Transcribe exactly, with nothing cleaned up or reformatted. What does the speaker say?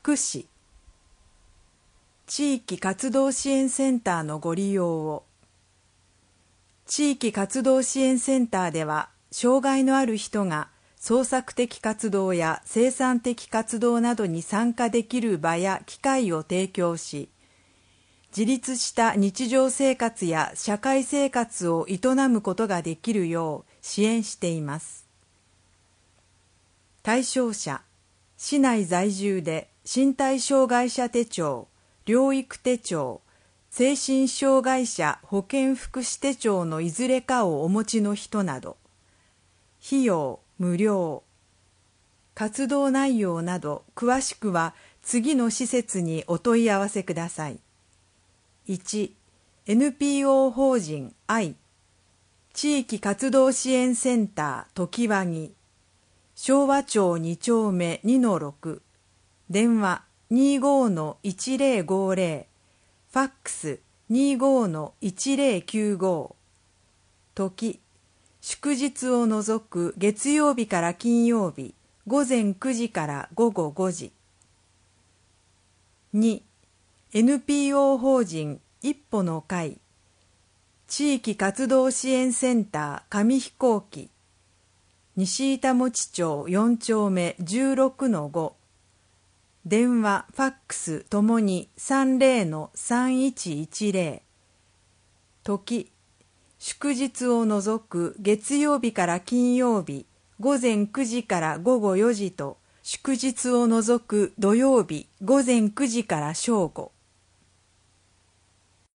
福祉。地域活動支援センターのご利用を。地域活動支援センターでは、障害のある人が創作的活動や生産的活動などに参加できる場や機会を提供し、自立した日常生活や社会生活を営むことができるよう支援しています。対象者、市内在住で身体障害者手帳、療育手帳、精神障害者保健福祉手帳のいずれかをお持ちの人など、費用無料。活動内容など詳しくは次の施設にお問い合わせください。いち. エヌピーオー 法人愛地域活動支援センター常盤木昭和町に丁目 にのろく 電話 にじゅうごのいちぜろごぜろ ファックス にじゅうごのいちぜろきゅうご時祝日を除く月曜日から金曜日午前くじから午後ごじ。に. エヌピーオー 法人一歩の会地域活動支援センター紙飛行機西板持町よん丁目 じゅうろくのご 電話ファックスともに さんぜろのさんいちいちぜろ 時祝日を除く月曜日から金曜日午前くじから午後よじと祝日を除く土曜日午前くじから正午